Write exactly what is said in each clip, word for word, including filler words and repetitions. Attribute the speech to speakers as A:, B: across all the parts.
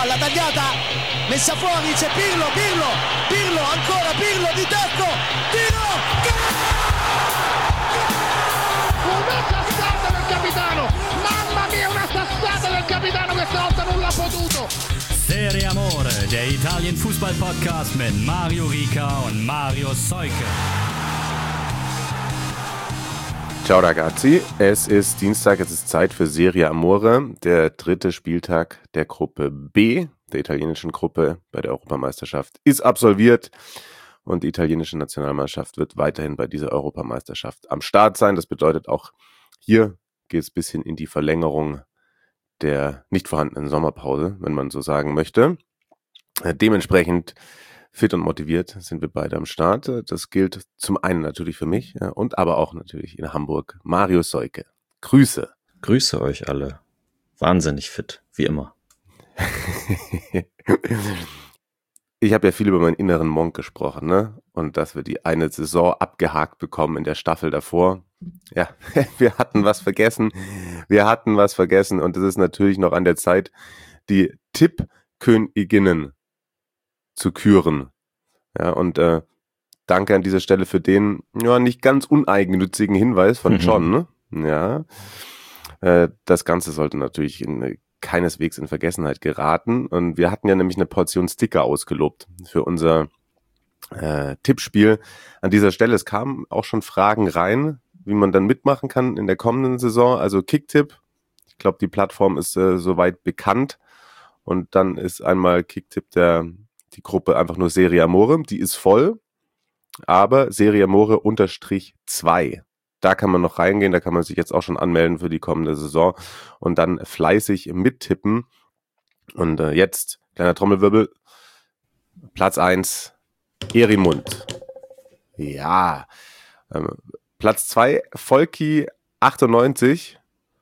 A: palla tagliata, messa fuori, c'è Pirlo, Pirlo, Pirlo, ancora Pirlo di tacco, tiro,
B: una sassata del capitano, mamma mia, una sassata del capitano, questa volta non l'ha potuto.
C: Serie Amore, der Italien-Fußball-Podcast mit Mario Rica und Mario Seuke.
D: Ciao ragazzi, es ist Dienstag, es ist Zeit für Serie Amore, der dritte Spieltag der Gruppe B, der italienischen Gruppe bei der Europameisterschaft, ist absolviert und die italienische Nationalmannschaft wird weiterhin bei dieser Europameisterschaft am Start sein. Das bedeutet, auch hier geht es ein bisschen in die Verlängerung der nicht vorhandenen Sommerpause, wenn man so sagen möchte. Dementsprechend fit und motiviert sind wir beide am Start. Das gilt zum einen natürlich für mich und aber auch natürlich in Hamburg. Mario Seuke. Grüße.
E: Grüße euch alle. Wahnsinnig fit, wie immer.
D: Ich habe ja viel über meinen inneren Monk gesprochen, ne? Und dass wir die eine Saison abgehakt bekommen in der Staffel davor. Ja, wir hatten was vergessen. Wir hatten was vergessen und es ist natürlich noch an der Zeit, die Tippköniginnen zu küren. Ja, und äh, danke an dieser Stelle für den ja nicht ganz uneigennützigen Hinweis von John. Ne? Ja, äh, das Ganze sollte natürlich in, keineswegs in Vergessenheit geraten. Und wir hatten ja nämlich eine Portion Sticker ausgelobt für unser äh, Tippspiel. An dieser Stelle, es kamen auch schon Fragen rein, wie man dann mitmachen kann in der kommenden Saison. Also Kicktipp, ich glaube, die Plattform ist äh, soweit bekannt. Und dann ist einmal Kicktipp der die Gruppe einfach nur Serie Amore, die ist voll, aber Serie Amore unterstrich zwei. Da kann man noch reingehen, da kann man sich jetzt auch schon anmelden für die kommende Saison und dann fleißig mittippen. Und äh, jetzt, kleiner Trommelwirbel, Platz eins, Erimund. Ja, ähm, Platz zwei, Volki achtundneunzig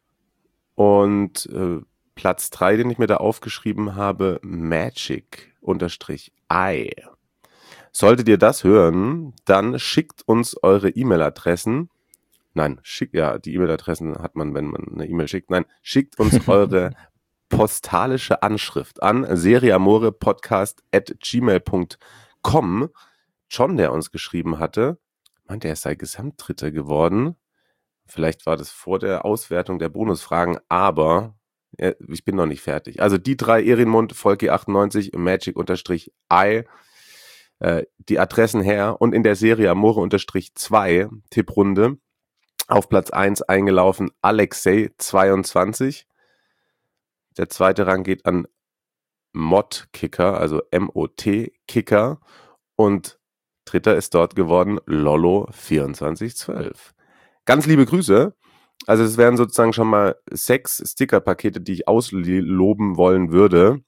D: und äh, Platz drei, den ich mir da aufgeschrieben habe, Magic unterstrich I. Solltet ihr das hören, dann schickt uns eure E-Mail-Adressen. Nein, schickt, ja, die E-Mail-Adressen hat man, wenn man eine E-Mail schickt. Nein, schickt uns eure postalische Anschrift an serieamorepodcast at gmail punkt com. John, der uns geschrieben hatte, meinte, er sei Gesamtdritter geworden. Vielleicht war das vor der Auswertung der Bonusfragen, aber ich bin noch nicht fertig. Also die drei, Erimund, Volki achtundneunzig, Magic-I, äh, die Adressen her und in der Serie Amore-zwei, Tipprunde, auf Platz eins eingelaufen Alexei zweiundzwanzig. Der zweite Rang geht an Mod-Kicker, also M O T-Kicker und dritter ist dort geworden Lollo vierundzwanzig zwölf. Ganz liebe Grüße. Also es wären sozusagen schon mal sechs Sticker-Pakete, die ich ausloben wollen würde.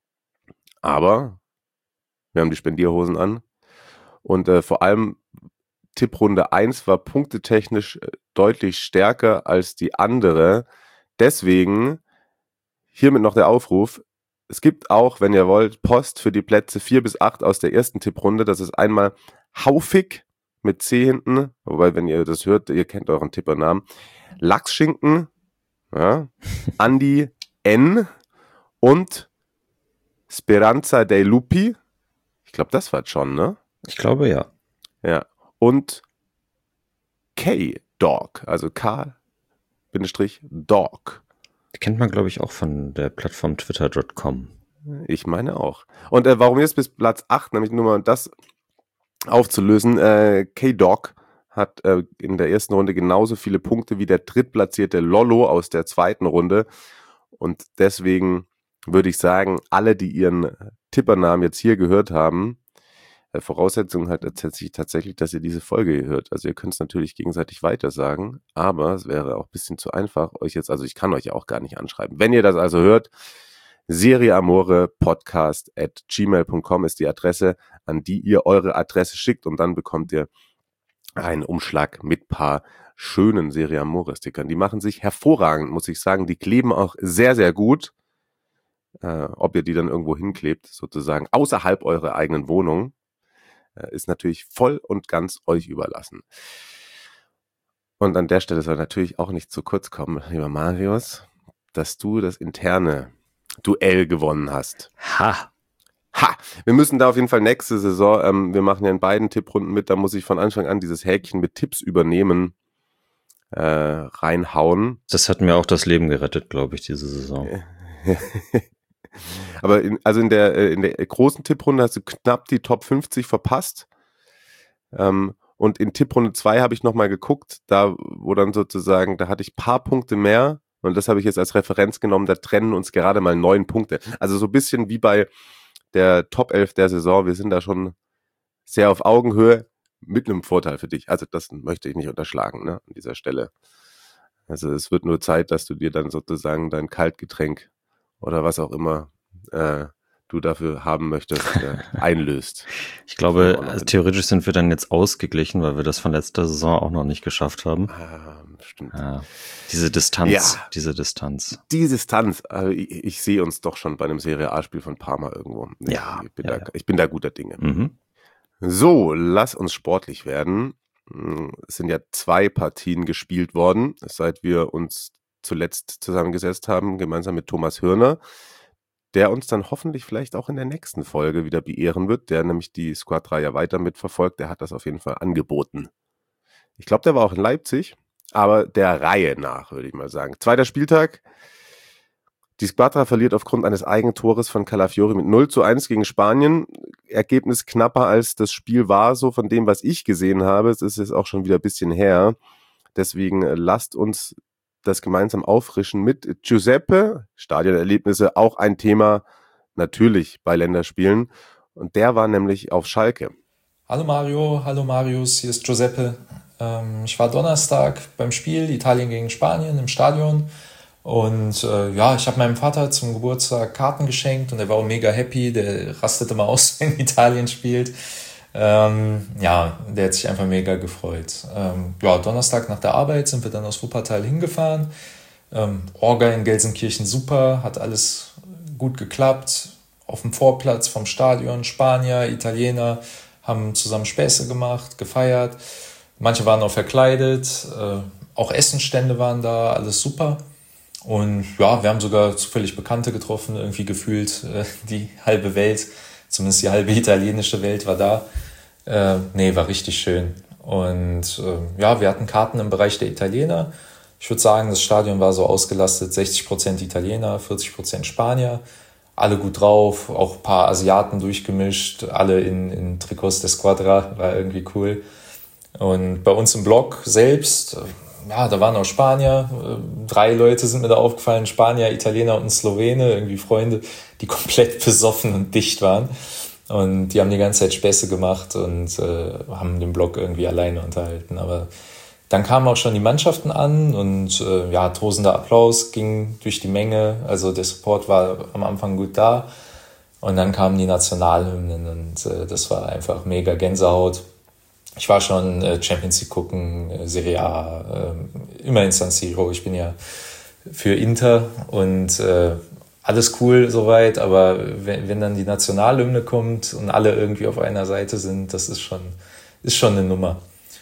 D: Aber wir haben die Spendierhosen an. Und äh, vor allem Tipprunde eins war punktetechnisch äh, deutlich stärker als die andere. Deswegen hiermit noch der Aufruf. Es gibt auch, wenn ihr wollt, Post für die Plätze vier bis acht aus der ersten Tipprunde. Das ist einmal Haufig mit C hinten. Wobei, wenn ihr das hört, ihr kennt euren Tippernamen. Lachsschinken, ja, Andi N. und Speranza dei Lupi. Ich glaube, das war schon, ne?
E: Ich glaube, ja.
D: Ja. Und K-Dog, also K-Dog.
E: Die kennt man, glaube ich, auch von der Plattform twitter punkt com.
D: Ich meine auch. Und äh, warum jetzt bis Platz acht, nämlich nur mal das aufzulösen, äh, K-Dog hat äh, in der ersten Runde genauso viele Punkte wie der drittplatzierte Lollo aus der zweiten Runde. Und deswegen würde ich sagen, alle, die ihren Tippernamen jetzt hier gehört haben, äh, Voraussetzung hat tatsächlich, tatsächlich, dass ihr diese Folge hier hört. Also ihr könnt es natürlich gegenseitig weitersagen, aber es wäre auch ein bisschen zu einfach, euch jetzt, also ich kann euch ja auch gar nicht anschreiben. Wenn ihr das also hört, serieamorepodcast at gmail punkt com ist die Adresse, an die ihr eure Adresse schickt und dann bekommt ihr einen Umschlag mit paar schönen Serie Amore-Stickern. Die machen sich hervorragend, muss ich sagen. Die kleben auch sehr, sehr gut. Äh, ob ihr die dann irgendwo hinklebt, sozusagen außerhalb eurer eigenen Wohnung, äh, ist natürlich voll und ganz euch überlassen. Und an der Stelle soll natürlich auch nicht zu kurz kommen, lieber Marius, dass du das interne Duell gewonnen hast.
E: Ha!
D: Ha! Wir müssen da auf jeden Fall nächste Saison, ähm, wir machen ja in beiden Tipprunden mit, da muss ich von Anfang an dieses Häkchen mit Tipps übernehmen, äh, reinhauen.
E: Das hat mir auch das Leben gerettet, glaube ich, diese Saison.
D: Aber in, also in der, in der großen Tipprunde hast du knapp die Top fünfzig verpasst. Ähm, und in Tipprunde zwei habe ich nochmal geguckt, da wo dann sozusagen, da hatte ich ein paar Punkte mehr und das habe ich jetzt als Referenz genommen, da trennen uns gerade mal neun Punkte. Also so ein bisschen wie bei der Top elf der Saison, wir sind da schon sehr auf Augenhöhe mit einem Vorteil für dich. Also das möchte ich nicht unterschlagen, ne, an dieser Stelle. Also es wird nur Zeit, dass du dir dann sozusagen dein Kaltgetränk oder was auch immer äh, du dafür haben möchtest, äh, einlöst.
E: Ich glaube, also theoretisch sind wir dann jetzt ausgeglichen, weil wir das von letzter Saison auch noch nicht geschafft haben.
D: Ah, stimmt.
E: Ja, diese Distanz,
D: ja.
E: diese Distanz.
D: Die Distanz, also ich, ich sehe uns doch schon bei einem Serie A-Spiel von Parma irgendwo. Ich,
E: Ja,
D: ich bin,
E: ja,
D: da,
E: ja.
D: ich bin da guter Dinge.
E: Mhm.
D: So, lass uns sportlich werden. Es sind ja zwei Partien gespielt worden, seit wir uns zuletzt zusammengesetzt haben, gemeinsam mit Thomas Hörner, der uns dann hoffentlich vielleicht auch in der nächsten Folge wieder beehren wird, der nämlich die Squadra ja weiter mitverfolgt, der hat das auf jeden Fall angeboten. Ich glaube, der war auch in Leipzig, aber der Reihe nach, würde ich mal sagen. Zweiter Spieltag, die Squadra verliert aufgrund eines Eigentores von Calafiori mit null zu eins gegen Spanien. Ergebnis knapper als das Spiel war, so von dem, was ich gesehen habe. Es ist jetzt auch schon wieder ein bisschen her. Deswegen lasst uns das gemeinsam auffrischen mit Giuseppe. Stadionerlebnisse, auch ein Thema natürlich bei Länderspielen. Und der war nämlich auf Schalke.
F: Hallo Mario, hallo Marius, hier ist Giuseppe. Ähm, ich war Donnerstag beim Spiel Italien gegen Spanien im Stadion. Und äh, ja, ich habe meinem Vater zum Geburtstag Karten geschenkt und er war auch mega happy. Der rastet immer aus, wenn Italien spielt. Ähm, ja, der hat sich einfach mega gefreut. Ähm, ja, Donnerstag nach der Arbeit sind wir dann aus Wuppertal hingefahren. Ähm, Orga in Gelsenkirchen super, hat alles gut geklappt. Auf dem Vorplatz vom Stadion, Spanier, Italiener haben zusammen Späße gemacht, gefeiert. Manche waren auch verkleidet, äh, auch Essenstände waren da, alles super. Und ja, wir haben sogar zufällig Bekannte getroffen, irgendwie gefühlt äh, die halbe Welt, zumindest die halbe italienische Welt war da. Äh, nee, war richtig schön. Und äh, ja, wir hatten Karten im Bereich der Italiener. Ich würde sagen, das Stadion war so ausgelastet, sechzig Prozent Italiener, vierzig Prozent Spanier. Alle gut drauf, auch ein paar Asiaten durchgemischt, alle in, in Trikots der Squadra, war irgendwie cool. Und bei uns im Block selbst, ja, da waren auch Spanier, drei Leute sind mir da aufgefallen, Spanier, Italiener und ein Slowene, irgendwie Freunde, die komplett besoffen und dicht waren. Und die haben die ganze Zeit Späße gemacht und äh, haben den Block irgendwie alleine unterhalten. Aber dann kamen auch schon die Mannschaften an und äh, ja, tosender Applaus ging durch die Menge. Also der Support war am Anfang gut da. Und dann kamen die Nationalhymnen und äh, das war einfach mega Gänsehaut. Ich war schon äh, Champions League gucken, äh, Serie A, äh, immer in San Siro. Ich bin ja für Inter und äh, alles cool soweit, aber wenn, wenn dann die Nationalhymne kommt und alle irgendwie auf einer Seite sind, das ist schon, ist schon eine Nummer.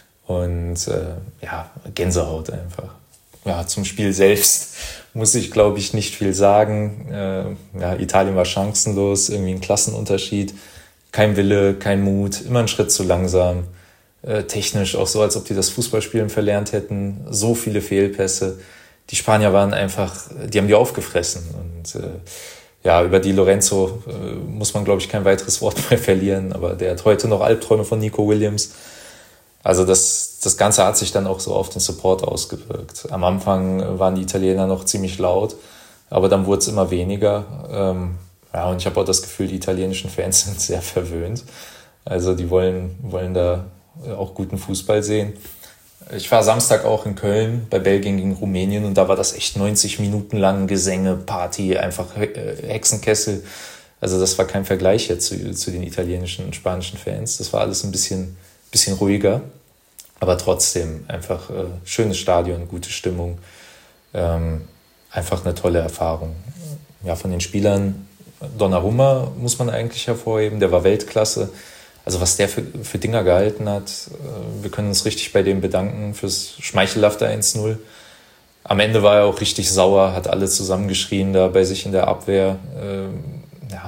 F: Und äh, ja, Gänsehaut einfach. Ja, zum Spiel selbst muss ich, glaube ich, nicht viel sagen. Äh, ja, Italien war chancenlos, irgendwie ein Klassenunterschied. Kein Wille, kein Mut, immer einen Schritt zu langsam. Äh, technisch auch so, als ob die das Fußballspielen verlernt hätten. So viele Fehlpässe. Die Spanier waren einfach, die haben die aufgefressen. Und äh, ja, über Di Lorenzo äh, muss man, glaube ich, kein weiteres Wort mehr verlieren. Aber der hat heute noch Albträume von Nico Williams. Also das, das Ganze hat sich dann auch so auf den Support ausgewirkt. Am Anfang waren die Italiener noch ziemlich laut, aber dann wurde es immer weniger. Ähm, ja, und ich habe auch das Gefühl, die italienischen Fans sind sehr verwöhnt. Also die wollen, wollen da auch guten Fußball sehen. Ich war Samstag auch in Köln bei Belgien gegen Rumänien und da war das echt neunzig Minuten lang Gesänge, Party, einfach Hexenkessel. Also das war kein Vergleich jetzt zu, zu den italienischen und spanischen Fans. Das war alles ein bisschen bisschen ruhiger, aber trotzdem einfach äh, schönes Stadion, gute Stimmung, ähm, einfach eine tolle Erfahrung. Ja, von den Spielern, Donnarumma muss man eigentlich hervorheben, der war Weltklasse. Also was der für, für Dinger gehalten hat, äh, wir können uns richtig bei dem bedanken fürs schmeichelhafte eins null. am Ende war er auch richtig sauer, hat alle zusammengeschrien da bei sich in der Abwehr. Ähm, ja.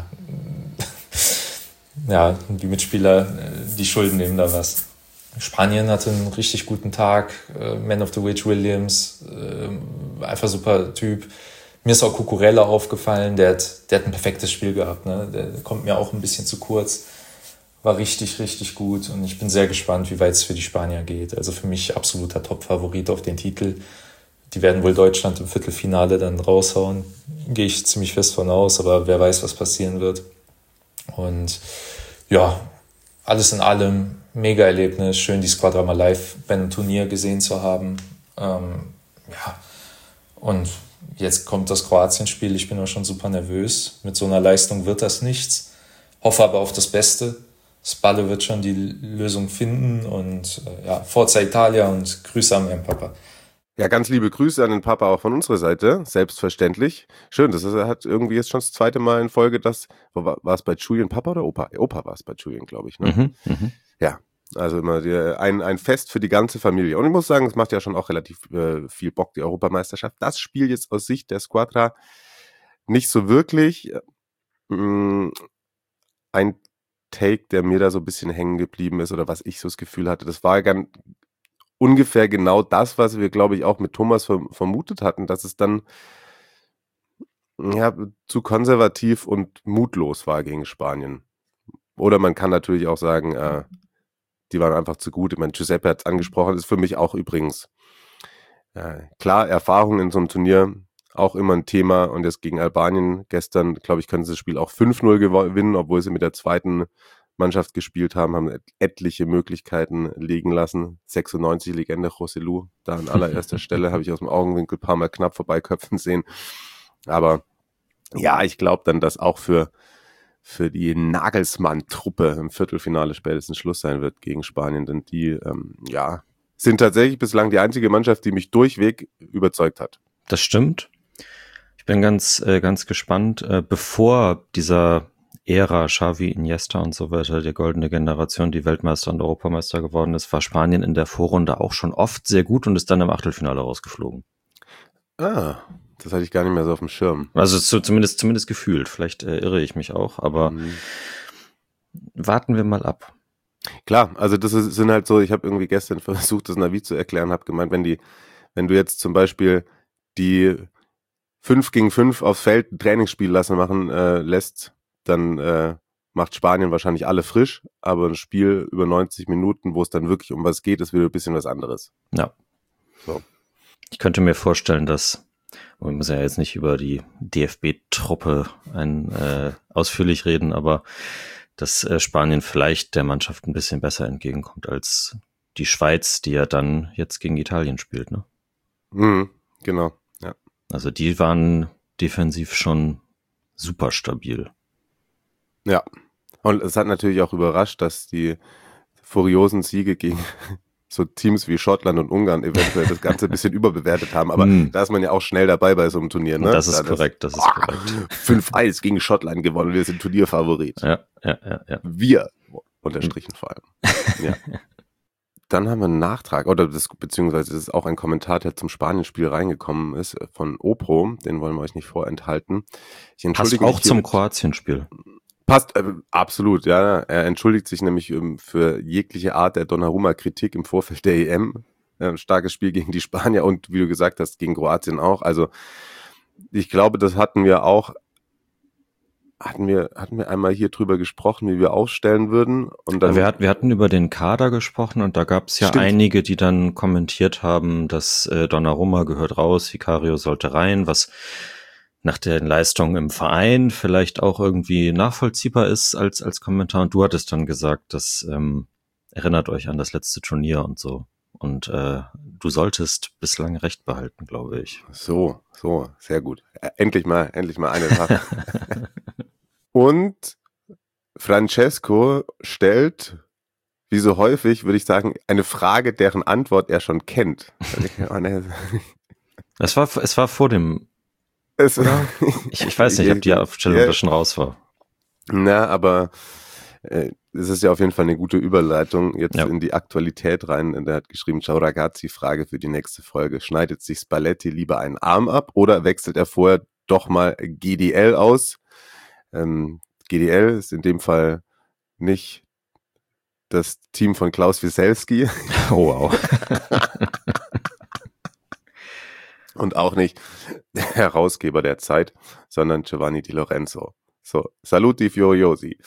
F: ja, die Mitspieler, die Schulden nehmen da was. Spanien hatte einen richtig guten Tag, äh, Man of the Match Williams, äh, einfach super Typ. Mir ist auch Cucurella aufgefallen, der hat, der hat ein perfektes Spiel gehabt, ne? Der kommt mir auch ein bisschen zu kurz, war richtig, richtig gut und ich bin sehr gespannt, wie weit es für die Spanier geht. Also für mich absoluter Top-Favorit auf den Titel. Die werden wohl Deutschland im Viertelfinale dann raushauen, gehe ich ziemlich fest von aus, aber wer weiß, was passieren wird. Und ja, alles in allem mega Erlebnis, schön die Squadra mal live bei einem Turnier gesehen zu haben. Ähm, ja, und jetzt kommt das Kroatien-Spiel, ich bin auch schon super nervös. Mit so einer Leistung wird das nichts. Hoffe aber auf das Beste. Spalle wird schon die Lösung finden und äh, ja, Forza Italia und Grüße an meinen Papa.
D: Ja, ganz liebe Grüße an den Papa auch von unserer Seite, selbstverständlich. Schön, das ist, er hat irgendwie jetzt schon das zweite Mal in Folge, das, war, war es bei Julian Papa oder Opa? Opa war es bei Julian, glaube ich. Ne?
E: Mhm, mh.
D: Ja, also immer die, ein, ein Fest für die ganze Familie. Und ich muss sagen, es macht ja schon auch relativ äh, viel Bock, die Europameisterschaft. Das Spiel jetzt aus Sicht der Squadra nicht so wirklich. Ähm, ein Take, der mir da so ein bisschen hängen geblieben ist oder was ich so das Gefühl hatte, das war ganz ungefähr genau das, was wir, glaube ich, auch mit Thomas verm- vermutet hatten, dass es dann ja, zu konservativ und mutlos war gegen Spanien. Oder man kann natürlich auch sagen, äh, die waren einfach zu gut. Ich meine, Giuseppe hat es angesprochen, ist für mich auch übrigens äh, klar, Erfahrung in so einem Turnier auch immer ein Thema. Und jetzt gegen Albanien gestern, glaube ich, können sie das Spiel auch fünf null gewinnen, obwohl sie mit der zweiten Mannschaft gespielt haben, haben et- etliche Möglichkeiten liegen lassen. sechsundneunzig Legende Joselu, da an allererster Stelle, habe ich aus dem Augenwinkel ein paar Mal knapp vorbeiköpfen sehen. Aber ja, ich glaube dann, dass auch für, für die Nagelsmann-Truppe im Viertelfinale spätestens Schluss sein wird gegen Spanien, denn die, ähm, ja, sind tatsächlich bislang die einzige Mannschaft, die mich durchweg überzeugt hat.
E: Das stimmt. Ich bin ganz, äh, ganz gespannt, äh, bevor dieser Ära Xavi, Iniesta und so weiter, die goldene Generation, die Weltmeister und Europameister geworden ist, war Spanien in der Vorrunde auch schon oft sehr gut und ist dann im Achtelfinale rausgeflogen.
D: Ah, das hatte ich gar nicht mehr so auf dem Schirm.
E: Also zu, zumindest, zumindest gefühlt. Vielleicht äh, irre ich mich auch, aber
D: Mhm.
E: warten wir mal ab.
D: Klar, also das ist, sind halt so, ich habe irgendwie gestern versucht, das Navi zu erklären, habe gemeint, wenn die, wenn du jetzt zum Beispiel die fünf gegen fünf aufs Feld ein Trainingsspiel lassen machen äh, lässt, dann äh, macht Spanien wahrscheinlich alle frisch, aber ein Spiel über neunzig Minuten, wo es dann wirklich um was geht, ist wieder ein bisschen was anderes.
E: Ja.
D: So.
E: Ich könnte mir vorstellen, dass, wir müssen ja jetzt nicht über die D F B-Truppe ein, äh, ausführlich reden, aber dass äh, Spanien vielleicht der Mannschaft ein bisschen besser entgegenkommt als die Schweiz, die ja dann jetzt gegen Italien spielt, ne?
D: Mhm, genau, ja.
E: Also die waren defensiv schon super stabil.
D: Ja, und es hat natürlich auch überrascht, dass die furiosen Siege gegen so Teams wie Schottland und Ungarn eventuell das Ganze ein bisschen überbewertet haben, aber
E: Hm.
D: da ist man ja auch schnell dabei bei so einem Turnier, ne?
E: Das ist
D: Da
E: korrekt, das ist
D: Ah,
E: korrekt.
D: fünf eins gegen Schottland gewonnen, wir sind Turnierfavorit.
E: Ja, ja, ja, ja.
D: Wir, unterstrichen vor allem. Ja. Dann haben wir einen Nachtrag, oder das, beziehungsweise es ist auch ein Kommentar, der zum Spanien-Spiel reingekommen ist, äh, von Opro, den wollen wir euch nicht vorenthalten. Ich
E: Passt
D: entschuldige
E: auch
D: mich
E: zum
D: hiermit-
E: Kroatien-Spiel.
D: Passt, äh, absolut, ja. Er entschuldigt sich nämlich ähm, für jegliche Art der Donnarumma-Kritik im Vorfeld der E M. Äh, starkes Spiel gegen die Spanier und, wie du gesagt hast, gegen Kroatien auch. Also, ich glaube, das hatten wir auch, hatten wir, hatten wir einmal hier drüber gesprochen, wie wir aufstellen würden. Und dann,
E: Wir, hat, wir hatten über den Kader gesprochen und da gab es ja
D: Stimmt.
E: einige, die dann kommentiert haben, dass äh, Donnarumma gehört raus, Vicario sollte rein, was nach den Leistungen im Verein vielleicht auch irgendwie nachvollziehbar ist als als Kommentar. Und du hattest dann gesagt, dass ähm, erinnert euch an das letzte Turnier und so. Und äh, du solltest bislang recht behalten, glaube ich.
D: So, so, sehr gut. Äh, Endlich mal, endlich mal eine Sache. Und Francesco stellt, wie so häufig, würde ich sagen, eine Frage, deren Antwort er schon kennt.
E: Es war es war vor dem,
D: Es,
E: ich, ich weiß nicht, ob die Aufstellung
D: Ja.
E: da schon raus war.
D: Na, aber Äh, es ist ja auf jeden Fall eine gute Überleitung jetzt
E: Ja.
D: in die Aktualität rein. Der hat geschrieben, ciao ragazzi, Frage für die nächste Folge. Schneidet sich Spalletti lieber einen Arm ab oder wechselt er vorher doch mal G D L aus? Ähm, G D L ist in dem Fall nicht das Team von Klaus Wieselski.
E: Oh, wow.
D: Und auch nicht der Herausgeber der Zeit, sondern Giovanni Di Lorenzo. So, saluti Fioriosi.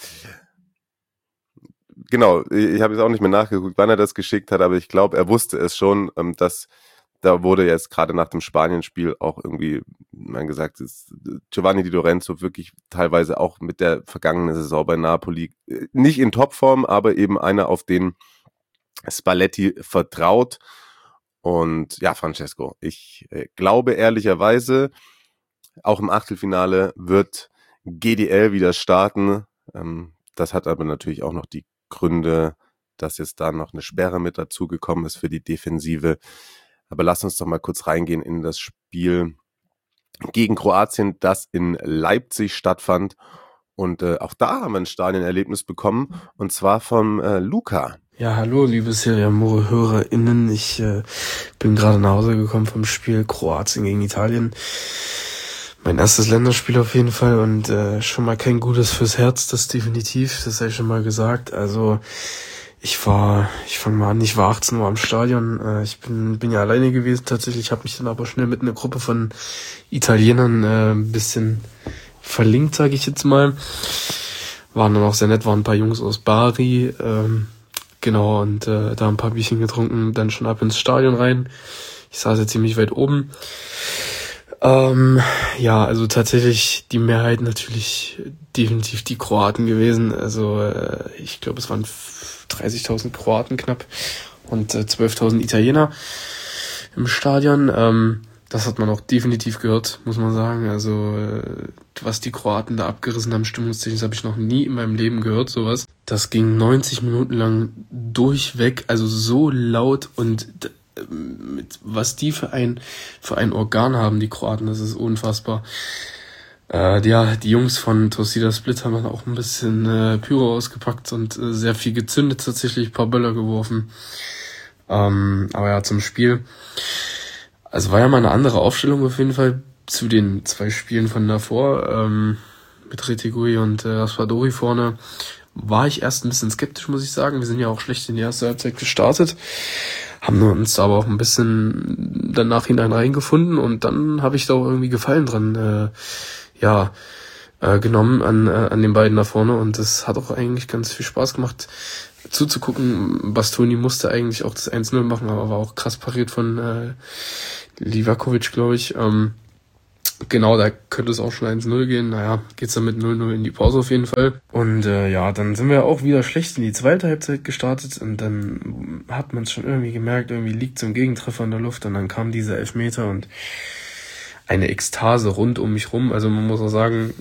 D: Genau, ich habe jetzt auch nicht mehr nachgeguckt, wann er das geschickt hat, aber ich glaube, er wusste es schon, dass da wurde jetzt gerade nach dem Spanien-Spiel auch irgendwie man gesagt, dass Giovanni Di Lorenzo wirklich teilweise auch mit der vergangenen Saison bei Napoli nicht in Topform, aber eben einer, auf den Spalletti vertraut. Und ja, Francesco, ich äh, glaube ehrlicherweise, auch im Achtelfinale wird G D L wieder starten. Ähm, das hat aber natürlich auch noch die Gründe, dass jetzt da noch eine Sperre mit dazugekommen ist für die Defensive. Aber lass uns doch mal kurz reingehen in das Spiel gegen Kroatien, das in Leipzig stattfand. Und äh, auch da haben wir ein Stadionerlebnis bekommen, und zwar vom äh, Luca.
G: Ja, hallo, liebe Serie Amore HörerInnen. Ich äh, bin gerade nach Hause gekommen vom Spiel Kroatien gegen Italien. Mein erstes Länderspiel auf jeden Fall und äh, schon mal kein Gutes fürs Herz, das definitiv, das habe ich schon mal gesagt. Also ich war, ich fange mal an, ich war achtzehn Uhr am Stadion. Äh, ich bin bin ja alleine gewesen tatsächlich, ich habe mich dann aber schnell mit einer Gruppe von Italienern äh, ein bisschen verlinkt, sage ich jetzt mal. Waren dann auch sehr nett, waren ein paar Jungs aus Bari, ähm, genau, und äh, da ein paar Bierchen getrunken, dann schon ab ins Stadion rein. Ich saß ja ziemlich weit oben. Ähm, ja, also tatsächlich die Mehrheit natürlich definitiv die Kroaten gewesen. Also äh, ich glaube, es waren dreißigtausend Kroaten knapp und äh, zwölftausend Italiener im Stadion. Ähm, das hat man auch definitiv gehört, muss man sagen. Also äh, was die Kroaten da abgerissen haben, stimmungstechnisch, habe ich noch nie in meinem Leben gehört, sowas. Das ging neunzig Minuten lang durchweg, also so laut, und äh, mit was die für ein für ein Organ haben, die Kroaten, das ist unfassbar. Äh, ja, die Jungs von Tosida Split haben dann auch ein bisschen äh, Pyro ausgepackt und äh, sehr viel gezündet, tatsächlich ein paar Böller geworfen. Ähm, aber ja, zum Spiel. Also war ja mal eine andere Aufstellung auf jeden Fall zu den zwei Spielen von davor, ähm, mit Retegui und äh, Raspadori vorne. War ich erst ein bisschen skeptisch, muss ich sagen. Wir sind ja auch schlecht in die erste Halbzeit gestartet, haben uns aber auch ein bisschen dann nachhinein reingefunden, und dann habe ich da auch irgendwie Gefallen dran äh, ja äh, genommen an äh, an den beiden da vorne, und das hat auch eigentlich ganz viel Spaß gemacht zuzugucken. Bastoni musste eigentlich auch das eins null machen, aber war auch krass pariert von äh, Livakovic, glaube ich. Ähm, genau, da könnte es auch schon eins null gehen. Naja, geht's dann mit null null in die Pause auf jeden Fall. Und äh, ja, dann sind wir auch wieder schlecht in die zweite Halbzeit gestartet, und dann hat man es schon irgendwie gemerkt, irgendwie liegt so ein Gegentreffer in der Luft, und dann kam dieser Elfmeter und eine Ekstase rund um mich rum. Also man muss auch sagen,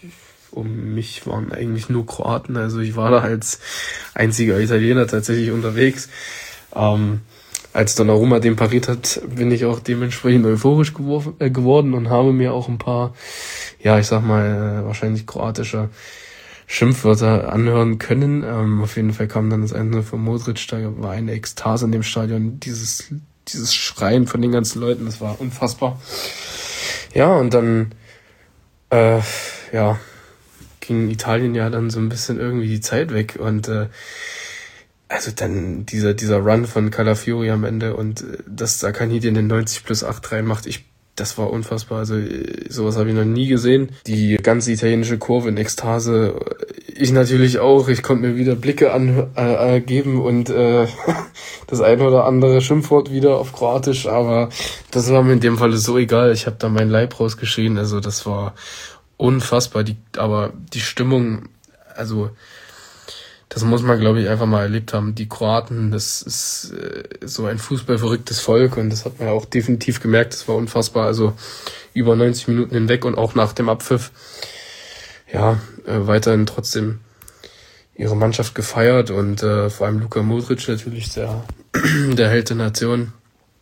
G: um mich waren eigentlich nur Kroaten, also ich war da als einziger Italiener tatsächlich unterwegs. Ähm, als Donnarumma den pariert hat, bin ich auch dementsprechend euphorisch geworfen, äh, geworden und habe mir auch ein paar, ja, ich sag mal, äh, wahrscheinlich kroatische Schimpfwörter anhören können. Ähm, auf jeden Fall kam dann das eine von Modric, da war eine Ekstase in dem Stadion, dieses, dieses Schreien von den ganzen Leuten, das war unfassbar. Ja, und dann, äh, ja, ging Italien ja dann so ein bisschen irgendwie die Zeit weg, und äh, also dann dieser dieser Run von Calafiori am Ende, und äh, dass Zaccagni den neunzig plus acht reinmacht, ich das war unfassbar, also äh, sowas habe ich noch nie gesehen. Die ganze italienische Kurve in Ekstase, ich natürlich auch, ich konnte mir wieder Blicke an, äh, geben und äh, das ein oder andere Schimpfwort wieder auf Kroatisch, aber das war mir in dem Fall so egal, ich habe da meinen Leib rausgeschrien, also das war unfassbar, die, aber die Stimmung, also das muss man, glaube ich, einfach mal erlebt haben. Die Kroaten, das ist äh, so ein fußballverrücktes Volk, und das hat man ja auch definitiv gemerkt, das war unfassbar, also über neunzig Minuten hinweg und auch nach dem Abpfiff, ja, äh, weiterhin trotzdem ihre Mannschaft gefeiert, und äh, vor allem Luka Modric natürlich der, der Held der Nation.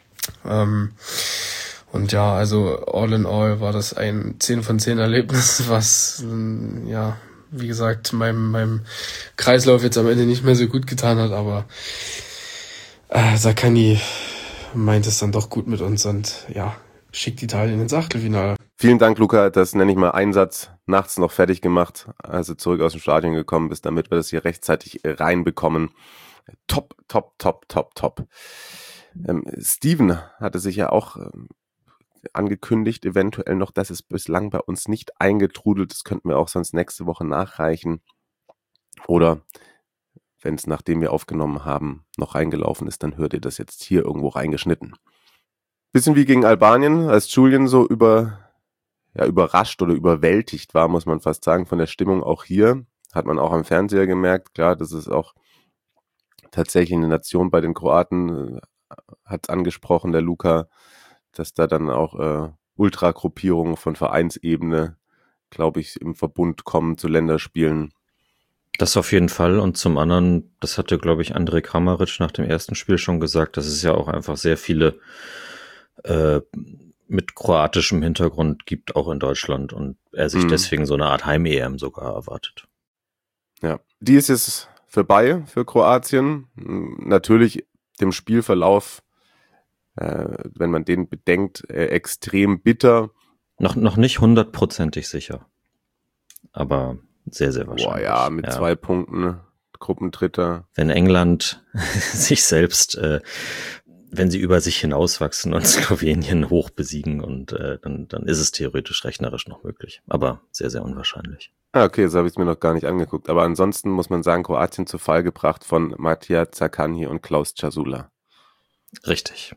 G: Ähm, Und ja, also all in all war das ein zehn von zehn Erlebnis, was ja wie gesagt, meinem, meinem Kreislauf jetzt am Ende nicht mehr so gut getan hat, aber äh, Zaccagni meint es dann doch gut mit uns und ja, schickt Italien ins Achtelfinale.
D: Vielen Dank, Luca. Das nenne ich mal Einsatz nachts noch fertig gemacht, als du zurück aus dem Stadion gekommen bist, damit wir das hier rechtzeitig reinbekommen. Top, top, top, top, top. Ähm, Steven hatte sich ja auch ähm, angekündigt, eventuell noch, dass es bislang bei uns nicht eingetrudelt. Das könnten wir auch sonst nächste Woche nachreichen. Oder wenn es, nachdem wir aufgenommen haben, noch reingelaufen ist, dann hört ihr das jetzt hier irgendwo reingeschnitten. Bisschen wie gegen Albanien, als Julian so über, ja, überrascht oder überwältigt war, muss man fast sagen, von der Stimmung auch hier. Hat man auch am Fernseher gemerkt. Klar, das ist auch tatsächlich eine Nation bei den Kroaten, hat es angesprochen, der Luca, dass da dann auch äh, Ultragruppierungen von Vereinsebene, glaube ich, im Verbund kommen zu Länderspielen.
E: Das auf jeden Fall. Und zum anderen, das hatte, glaube ich, Andrej Kramaric nach dem ersten Spiel schon gesagt, dass es ja auch einfach sehr viele äh, mit kroatischem Hintergrund gibt, auch in Deutschland. Und er sich mhm. deswegen so eine Art Heim-E M sogar erwartet.
D: Ja, die ist jetzt vorbei für Kroatien. Natürlich dem Spielverlauf, äh, wenn man den bedenkt, äh, extrem bitter.
E: Noch, noch nicht hundertprozentig sicher. Aber sehr, sehr wahrscheinlich.
D: Boah, ja, mit ja. zwei Punkten, Gruppendritter.
E: Wenn England sich selbst, äh, wenn sie über sich hinauswachsen und Slowenien hoch besiegen, und äh, dann, dann ist es theoretisch rechnerisch noch möglich. Aber sehr, sehr unwahrscheinlich.
D: Ah, okay, so habe ich es mir noch gar nicht angeguckt. Aber ansonsten muss man sagen, Kroatien zu Fall gebracht von Matija Zaccagni und Klaus Czazula.
E: Richtig.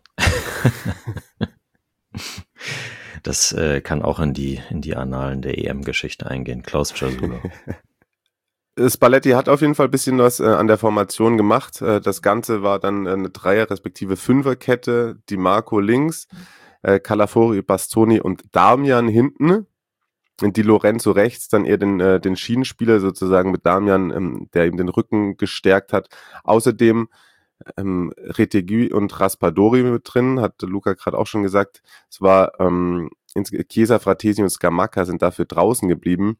E: Das äh, kann auch in die in die Annalen der E M-Geschichte eingehen. Klaus Czazula.
D: Spalletti hat auf jeden Fall ein bisschen was äh, an der Formation gemacht. Äh, das Ganze war dann eine Dreier- respektive Fünferkette. Di Marco links, äh, Calafori, Bastoni und Damian hinten. Und Di Lorenzo rechts, dann eher den, äh, den Schienenspieler sozusagen mit Damian, ähm, der ihm den Rücken gestärkt hat. Außerdem ähm, Retegui und Raspadori mit drin, hat Luca gerade auch schon gesagt. Es war ähm, Chiesa, Fratesi und Scamacca sind dafür draußen geblieben.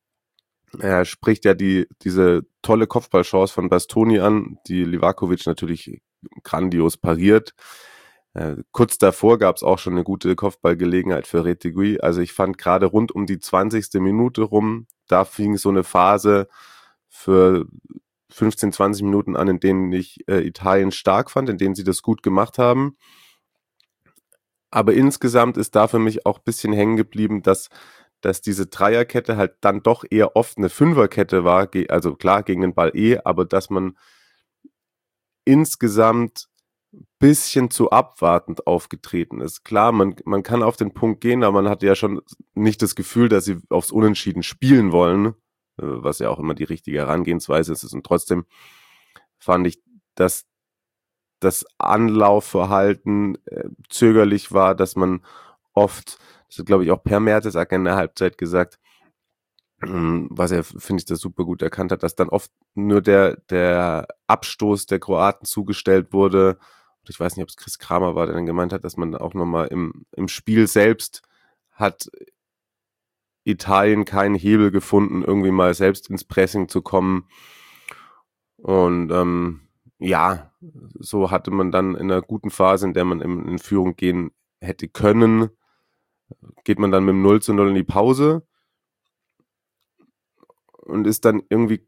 D: Er spricht ja die diese tolle Kopfballchance von Bastoni an, die Livakovic natürlich grandios pariert. Äh, kurz davor gab es auch schon eine gute Kopfballgelegenheit für Retegui. Also ich fand gerade rund um die zwanzigste Minute rum, da fing so eine Phase für fünfzehn, zwanzig Minuten an, in denen ich äh, Italien stark fand, in denen sie das gut gemacht haben. Aber insgesamt ist da für mich auch ein bisschen hängen geblieben, dass, dass diese Dreierkette halt dann doch eher oft eine Fünferkette war, also klar gegen den Ball eh, aber dass man insgesamt ein bisschen zu abwartend aufgetreten ist. Klar, man, man kann auf den Punkt gehen, aber man hatte ja schon nicht das Gefühl, dass sie aufs Unentschieden spielen wollen, was ja auch immer die richtige Herangehensweise ist. Und trotzdem fand ich, dass das Anlaufverhalten äh, zögerlich war, dass man oft, das hat glaube ich auch Per Mertesacker in der Halbzeit gesagt, ähm, was er, finde ich, das super gut erkannt hat, dass dann oft nur der, der Abstoß der Kroaten zugestellt wurde. Und ich weiß nicht, ob es Chris Kramer war, der dann gemeint hat, dass man auch nochmal im, im Spiel selbst hat Italien keinen Hebel gefunden, irgendwie mal selbst ins Pressing zu kommen. Und ähm, ja, so hatte man dann in einer guten Phase, in der man in, in Führung gehen hätte können, geht man dann mit dem null zu null in die Pause und ist dann irgendwie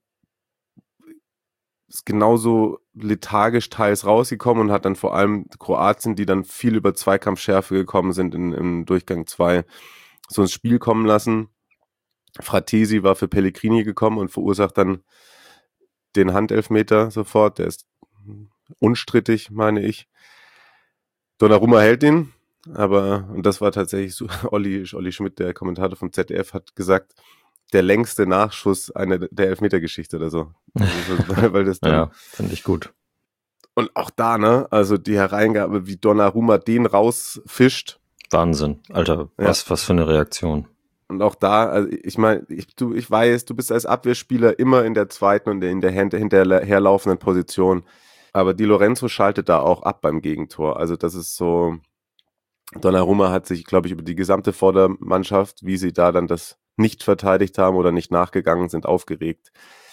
D: ist genauso lethargisch teils rausgekommen und hat dann vor allem Kroatien, die dann viel über Zweikampfschärfe gekommen sind in, in Durchgang zwei, so ins Spiel kommen lassen. Fratesi war für Pellegrini gekommen und verursacht dann den Handelfmeter sofort. Der ist unstrittig, meine ich. Donnarumma hält ihn, aber, und das war tatsächlich so, Olli, Olli Schmidt, der Kommentator vom Z D F, hat gesagt, der längste Nachschuss einer der Elfmetergeschichte oder so. Also, weil das dann,
E: ja, finde ich gut.
D: Und auch da, ne, also die Hereingabe, wie Donnarumma den rausfischt.
E: Wahnsinn, Alter,
D: ja.
E: was, was für eine Reaktion.
D: Und auch da, also ich meine, ich, du, ich weiß, du bist als Abwehrspieler immer in der zweiten und in der hinterherlaufenden Position. Aber Di Lorenzo schaltet da auch ab beim Gegentor. Also das ist so, Donnarumma hat sich, glaube ich, über die gesamte Vordermannschaft, wie sie da dann das, nicht verteidigt haben oder nicht nachgegangen sind, aufgeregt.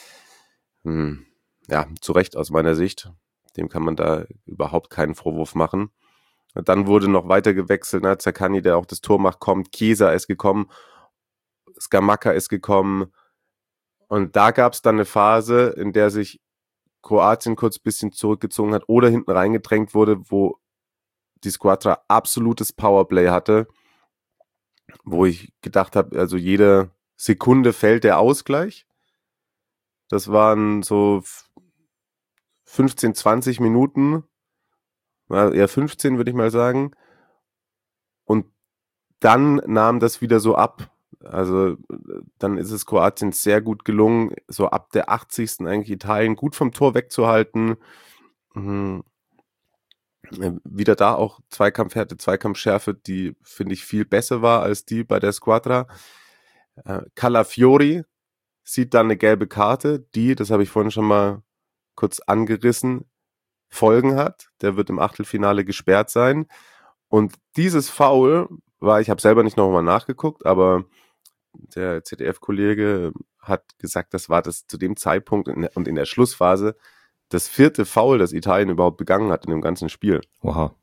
D: Hm, ja, zu Recht aus meiner Sicht. Dem kann man da überhaupt keinen Vorwurf machen. Und dann wurde noch weiter gewechselt, ne? Zaccagni, der auch das Tor macht, kommt, Chiesa ist gekommen, Scamacca ist gekommen. Und da gab es dann eine Phase, in der sich Kroatien kurz ein bisschen zurückgezogen hat oder hinten reingedrängt wurde, wo die Squadra absolutes Powerplay hatte, wo ich gedacht habe, also jede Sekunde fällt der Ausgleich. Das waren so fünfzehn, zwanzig Minuten, eher fünfzehn würde ich mal sagen. Und dann nahm das wieder so ab. Also dann ist es Kroatien sehr gut gelungen, so ab der achtzigsten eigentlich Italien gut vom Tor wegzuhalten. Mhm. Wieder da auch Zweikampfhärte, Zweikampfschärfe, die, finde ich, viel besser war als die bei der Squadra. Äh, Calafiori sieht dann eine gelbe Karte, die, das habe ich vorhin schon mal kurz angerissen, Folgen hat. Der wird im Achtelfinale gesperrt sein. Und dieses Foul war, ich habe selber nicht nochmal nachgeguckt, aber der Z D F-Kollege hat gesagt, das war das zu dem Zeitpunkt in der, und in der Schlussphase das vierte Foul, das Italien überhaupt begangen hat in dem ganzen Spiel.
E: Wow.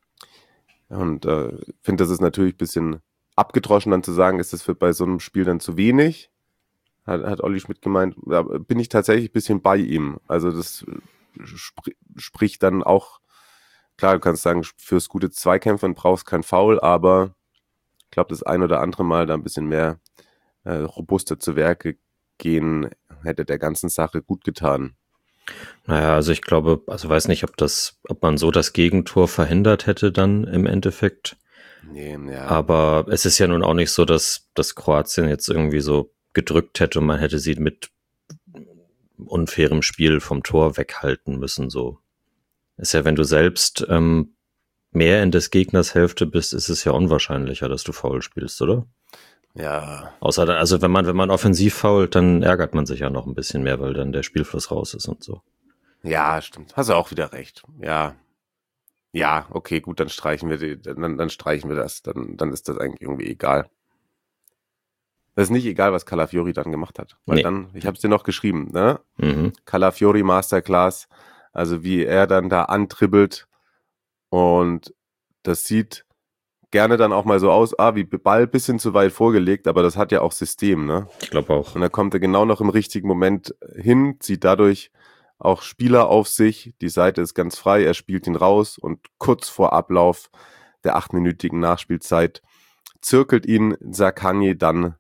D: Und äh, finde, das ist natürlich ein bisschen abgedroschen, dann zu sagen, ist das für bei so einem Spiel dann zu wenig. Hat, hat Olli Schmidt gemeint, da bin ich tatsächlich ein bisschen bei ihm. Also das sp- spricht dann auch, klar, du kannst sagen, fürs gute Zweikämpfen brauchst kein Foul, aber ich glaube, das ein oder andere Mal da ein bisschen mehr äh, robuster zu Werke gehen, hätte der ganzen Sache gut getan.
E: Naja, also ich glaube, also weiß nicht, ob das, ob man so das Gegentor verhindert hätte dann im Endeffekt.
D: Nee, ja.
E: Aber es ist ja nun auch nicht so, dass, dass Kroatien jetzt irgendwie so gedrückt hätte und man hätte sie mit unfairem Spiel vom Tor weghalten müssen. So ist ja, wenn du selbst ähm, mehr in des Gegners Hälfte bist, ist es ja unwahrscheinlicher, dass du faul spielst, oder?
D: Ja.
E: Außer, also wenn man, wenn man offensiv fault, dann ärgert man sich ja noch ein bisschen mehr, weil dann der Spielfluss raus ist und so.
D: Ja, stimmt. Hast du auch wieder recht. Ja. Ja, okay, gut, dann streichen wir die, dann, dann streichen wir das. Dann, dann ist das eigentlich irgendwie egal. Das ist nicht egal, was Calafiori dann gemacht hat. Weil
E: Nee.
D: dann, ich habe es dir noch geschrieben, ne?
E: Mhm.
D: Calafiori Masterclass, also wie er dann da antribbelt und das sieht gerne dann auch mal so aus, ah, wie Ball bisschen zu weit vorgelegt, aber das hat ja auch System, ne?
E: Ich glaube auch.
D: Und dann kommt er genau noch im richtigen Moment hin, zieht dadurch auch Spieler auf sich, die Seite ist ganz frei, er spielt ihn raus und kurz vor Ablauf der achtminütigen Nachspielzeit zirkelt ihn Zaccagni dann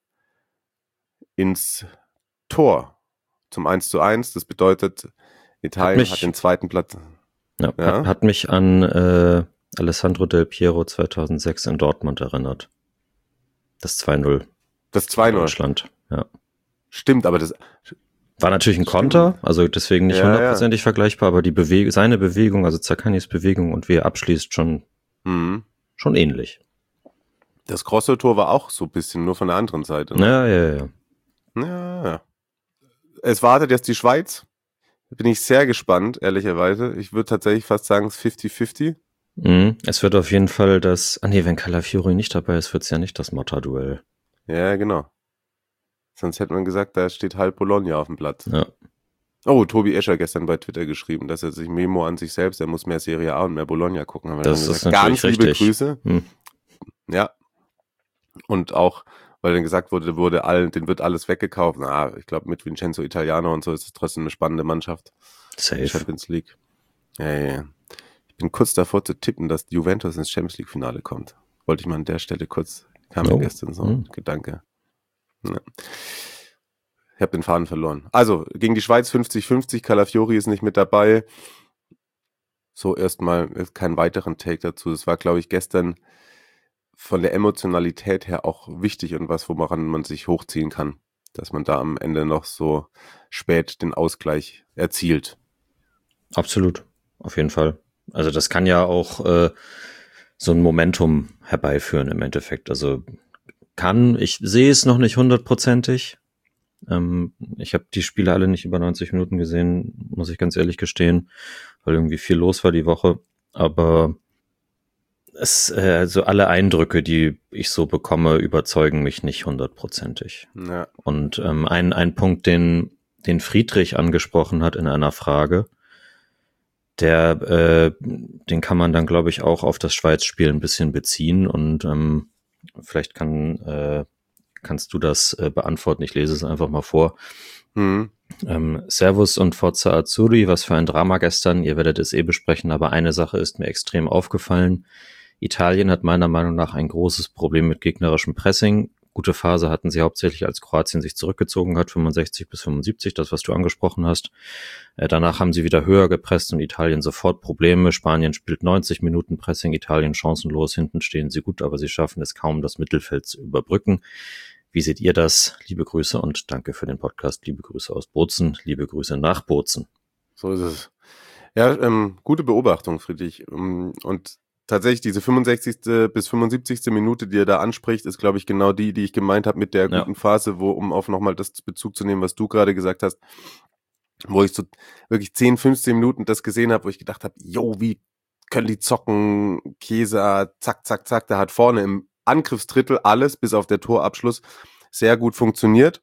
D: ins Tor zum eins zu eins. Das bedeutet, Italien hat,
E: mich,
D: hat den zweiten Platz.
E: Ja,
D: Ja.
E: Hat, hat mich an äh, Alessandro Del Piero zweitausendsechs in Dortmund erinnert. Das zwei null.
D: Das zwei null.
E: Deutschland, ja.
D: Stimmt, aber das
E: War natürlich ein
D: Stimmt.
E: Konter, also deswegen nicht
D: Ja,
E: hundertprozentig ja. vergleichbar, aber die Bewe- seine Bewegung, also Zaccagnis Bewegung und wie er abschließt, schon,
D: mhm.
E: schon ähnlich.
D: das Grosso-Tor war auch so ein bisschen nur von der anderen Seite. Ne?
E: Ja, ja, ja.
D: Ja, ja. Es wartet jetzt die Schweiz. Bin ich sehr gespannt, ehrlicherweise. Ich würde tatsächlich fast sagen, es ist fifty fifty.
E: Mhm. Es wird auf jeden Fall das, ah nee, wenn Calafiori nicht dabei ist, wird es ja nicht das Motta-Duell.
D: Ja, genau. Sonst hätte man gesagt, da steht halb Bologna auf dem Platz.
E: Ja.
D: Oh, Tobi Escher gestern bei Twitter geschrieben, dass er sich Memo an sich selbst, er muss mehr Serie A und mehr Bologna gucken. Haben wir
E: Das
D: dann
E: ist
D: gesagt,
E: natürlich
D: ganz liebe
E: richtig.
D: Grüße.
E: Hm.
D: Ja. Und auch, weil dann gesagt wurde, wurde allen, den wird alles weggekauft. Na, ich glaube, mit Vincenzo Italiano und so ist es trotzdem eine spannende Mannschaft.
E: Safe.
D: Champions League. Ja, ja, ja. Ich bin kurz davor zu tippen, dass Juventus ins Champions League Finale kommt. Wollte ich mal an der Stelle kurz, kam mir
E: Oh.
D: gestern so
E: Hm.
D: ein Gedanke. Ja. Ich habe den Faden verloren. Also, gegen die Schweiz fünfzig fünfzig, Calafiori ist nicht mit dabei. So, erstmal keinen weiteren Take dazu. Das war, glaube ich, gestern von der Emotionalität her auch wichtig und was, woran man sich hochziehen kann. Dass man da am Ende noch so spät den Ausgleich erzielt.
E: Absolut, auf jeden Fall. Also das kann ja auch äh, so ein Momentum herbeiführen im Endeffekt. Also kann, ich sehe es noch nicht hundertprozentig. Ähm, ich habe die Spiele alle nicht über neunzig Minuten gesehen, muss ich ganz ehrlich gestehen, weil irgendwie viel los war die Woche. Aber es, äh, also alle Eindrücke, die ich so bekomme, überzeugen mich nicht hundertprozentig.
D: Ja.
E: Und ähm, ein, ein Punkt, den, den Friedrich angesprochen hat in einer Frage, der, äh, den kann man dann, glaube ich, auch auf das Schweiz-Spiel ein bisschen beziehen und ähm, vielleicht kann, äh, kannst du das äh, beantworten. Ich lese es einfach mal vor.
D: Mhm.
E: Ähm, Servus und Forza Azzurri, was für ein Drama gestern, ihr werdet es eh besprechen, aber eine Sache ist mir extrem aufgefallen. Italien hat meiner Meinung nach ein großes Problem mit gegnerischem Pressing. Gute Phase hatten sie hauptsächlich, als Kroatien sich zurückgezogen hat, fünfundsechzig bis fünfundsiebzig, das, was du angesprochen hast. Äh, danach haben sie wieder höher gepresst und Italien sofort Probleme. Spanien spielt neunzig Minuten Pressing, Italien chancenlos, hinten stehen sie gut, aber sie schaffen es kaum, das Mittelfeld zu überbrücken. Wie seht ihr das? Liebe Grüße und danke für den Podcast. Liebe Grüße aus Bozen, liebe Grüße nach Bozen.
D: So ist es. Ja, ähm, gute Beobachtung, Friedrich. Und tatsächlich diese fünfundsechzigste bis fünfundsiebzigste Minute, die er da anspricht, ist, glaube ich, genau die, die ich gemeint habe mit der
E: Ja.
D: guten Phase, wo, um auf nochmal das Bezug zu nehmen, was du gerade gesagt hast, wo ich so wirklich zehn, fünfzehn Minuten das gesehen habe, wo ich gedacht habe, jo, wie können die zocken, Chiesa, zack, zack, zack, da hat vorne im Angriffsdrittel alles, bis auf der Torabschluss, sehr gut funktioniert.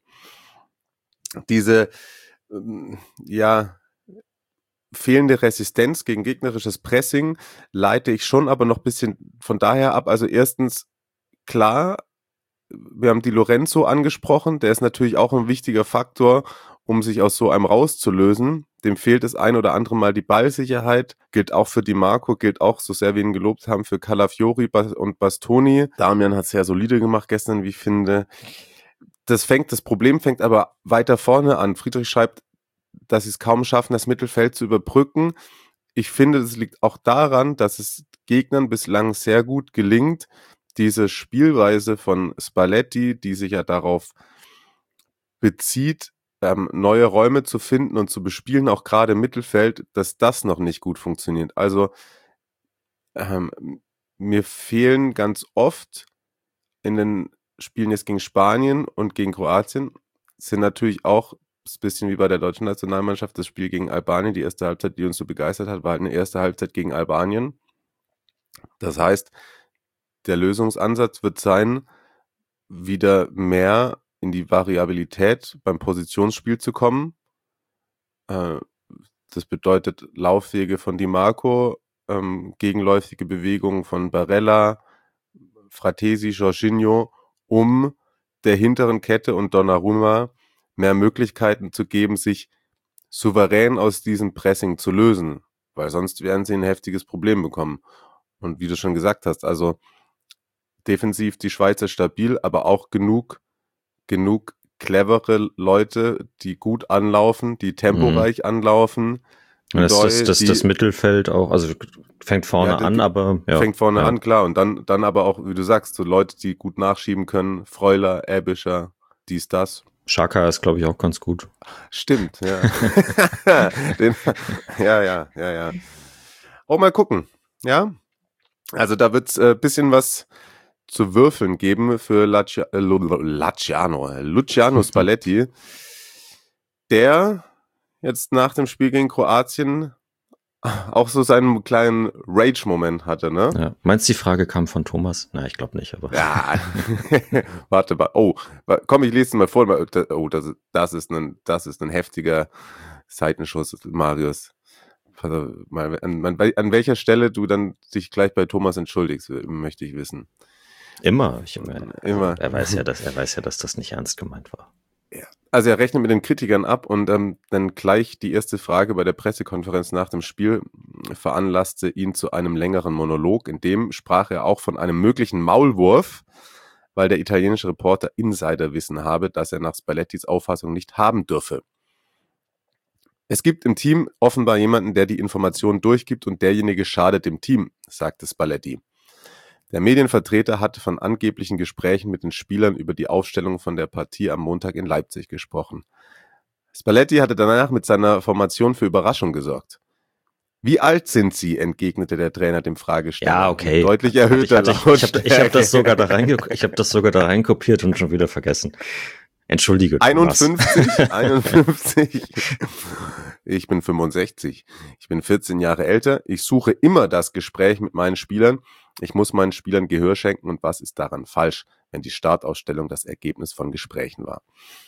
D: Diese, ähm, ja, fehlende Resistenz gegen gegnerisches Pressing leite ich schon aber noch ein bisschen von daher ab. Also erstens, klar, wir haben Di Lorenzo angesprochen, der ist natürlich auch ein wichtiger Faktor, um sich aus so einem rauszulösen. Dem fehlt das ein oder andere Mal die Ballsicherheit, gilt auch für Di Marco, gilt auch, so sehr wir ihn gelobt haben, für Calafiori und Bastoni. Damian hat es sehr solide gemacht gestern, wie ich finde. Das fängt, das Problem fängt aber weiter vorne an. Friedrich schreibt, dass sie es kaum schaffen, das Mittelfeld zu überbrücken. Ich finde, das liegt auch daran, dass es Gegnern bislang sehr gut gelingt, diese Spielweise von Spalletti, die sich ja darauf bezieht, ähm, neue Räume zu finden und zu bespielen, auch gerade im Mittelfeld, dass das noch nicht gut funktioniert. Also ähm, mir fehlen ganz oft in den Spielen jetzt gegen Spanien und gegen Kroatien, sind natürlich auch ein bisschen wie bei der deutschen Nationalmannschaft, das Spiel gegen Albanien, die erste Halbzeit, die uns so begeistert hat, war halt eine erste Halbzeit gegen Albanien. Das heißt, der Lösungsansatz wird sein, wieder mehr in die Variabilität beim Positionsspiel zu kommen. Äh, das bedeutet Laufwege von Di Marco, ähm, gegenläufige Bewegungen von Barella, Fratesi, Jorginho, um der hinteren Kette und Donnarumma mehr Möglichkeiten zu geben, sich souverän aus diesem Pressing zu lösen, weil sonst werden sie ein heftiges Problem bekommen. Und wie du schon gesagt hast, also defensiv die Schweizer stabil, aber auch genug, genug clevere Leute, die gut anlaufen, die temporeich mhm. anlaufen.
E: Das, Doi, das, das, die, das Mittelfeld auch, also fängt vorne ja, an, aber ja.
D: Fängt vorne
E: ja.
D: an, klar. Und dann, dann aber auch, wie du sagst, so Leute, die gut nachschieben können, Freuler, Ebischer, dies, das.
E: Xhaka ist, glaube ich, auch ganz gut.
D: Stimmt, ja. Den, ja, ja, ja, ja. Auch mal gucken, ja. Also da wird's ein äh, bisschen was zu würfeln geben für Lucia, äh, Luciano, Luciano Spalletti, der jetzt nach dem Spiel gegen Kroatien auch so seinen kleinen Rage-Moment hatte, ne?
E: Ja. Meinst du, die Frage kam von Thomas? Na, ich glaube nicht, aber.
D: Ja, warte mal. Oh, komm, ich lese mal vor. Oh, das, das, ist ein, das ist ein heftiger Seitenschuss, Marius. Mal, an, an welcher Stelle du dann dich gleich bei Thomas entschuldigst, möchte ich wissen.
E: Immer. Ich, immer.
D: Immer.
E: Er weiß ja, dass, er weiß ja, dass das nicht ernst gemeint war.
D: Ja. Also er rechnet mit den Kritikern ab und ähm, dann gleich die erste Frage bei der Pressekonferenz nach dem Spiel veranlasste ihn zu einem längeren Monolog. In dem sprach er auch von einem möglichen Maulwurf, weil der italienische Reporter Insiderwissen habe, das er nach Spallettis Auffassung nicht haben dürfe. Es gibt im Team offenbar jemanden, der die Informationen durchgibt und derjenige schadet dem Team, sagte Spalletti. Der Medienvertreter hatte von angeblichen Gesprächen mit den Spielern über die Aufstellung von der Partie am Montag in Leipzig gesprochen. Spalletti hatte danach mit seiner Formation für Überraschung gesorgt. Wie alt sind Sie? Entgegnete der Trainer dem Fragesteller.
E: Ja, okay.
D: Deutlich erhöhter
E: ich hatte, ich, ich habe ich hab das sogar da reinge- ich habe das sogar da reinkopiert und schon wieder vergessen. Entschuldige.
D: einundfünfzig, einundfünfzig. Ich bin fünfundsechzig. Ich bin vierzehn Jahre älter. Ich suche immer das Gespräch mit meinen Spielern Ich muss meinen Spielern Gehör schenken und was ist daran falsch, wenn die Startausstellung das Ergebnis von Gesprächen war?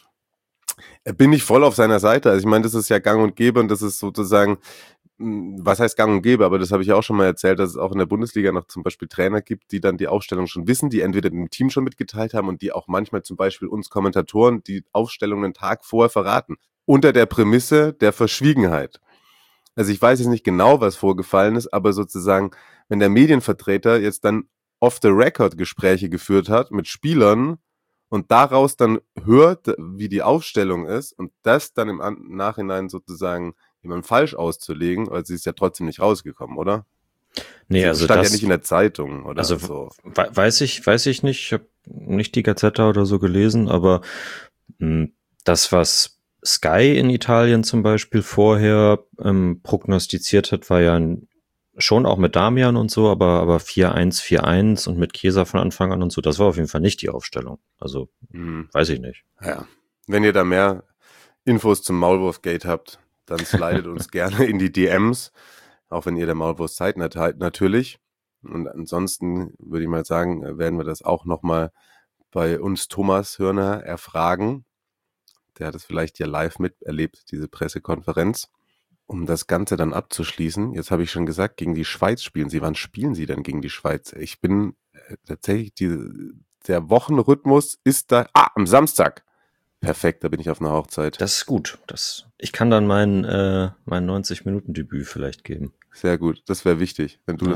D: Bin ich voll auf seiner Seite. Also ich meine, das ist ja gang und gäbe und das ist sozusagen, was heißt gang und gäbe, aber das habe ich auch schon mal erzählt, dass es auch in der Bundesliga noch zum Beispiel Trainer gibt, die dann die Aufstellung schon wissen, die entweder dem Team schon mitgeteilt haben und die auch manchmal zum Beispiel uns Kommentatoren die Aufstellung einen Tag vorher verraten. Unter der Prämisse der Verschwiegenheit. Also ich weiß jetzt nicht genau, was vorgefallen ist, aber sozusagen, wenn der Medienvertreter jetzt dann off-the-record Gespräche geführt hat mit Spielern und daraus dann hört, wie die Aufstellung ist und das dann im Nachhinein sozusagen jemand falsch auszulegen, weil sie ist ja trotzdem nicht rausgekommen, oder?
E: Nee, also
D: stand
E: das
D: ja nicht in der Zeitung, oder?
E: Also
D: so.
E: weiß ich, weiß ich nicht. Ich habe nicht die Gazzetta oder so gelesen, aber mh, das, was Sky in Italien zum Beispiel vorher ähm, prognostiziert hat, war ja ein, schon auch mit Damian und so, aber aber vier eins vier eins und mit Chiesa von Anfang an und so, das war auf jeden Fall nicht die Aufstellung. Also hm. weiß ich nicht.
D: Ja, wenn ihr da mehr Infos zum Maulwurf-Gate habt, dann slidet uns gerne in die D Ms, auch wenn ihr der Maulwurf seid natürlich. Und ansonsten würde ich mal sagen, werden wir das auch nochmal bei uns Thomas Hörner erfragen. Der hat es vielleicht ja live miterlebt, diese Pressekonferenz. Um das Ganze dann abzuschließen, jetzt habe ich schon gesagt, gegen die Schweiz spielen sie. Wann spielen sie denn gegen die Schweiz? Ich bin äh, tatsächlich, die, der Wochenrhythmus ist da, ah, am Samstag. Perfekt, da bin ich auf einer Hochzeit.
E: Das ist gut. Das, ich kann dann mein, äh, mein neunzig-Minuten-Debüt vielleicht geben.
D: Sehr gut, das wäre wichtig, wenn du
E: ja.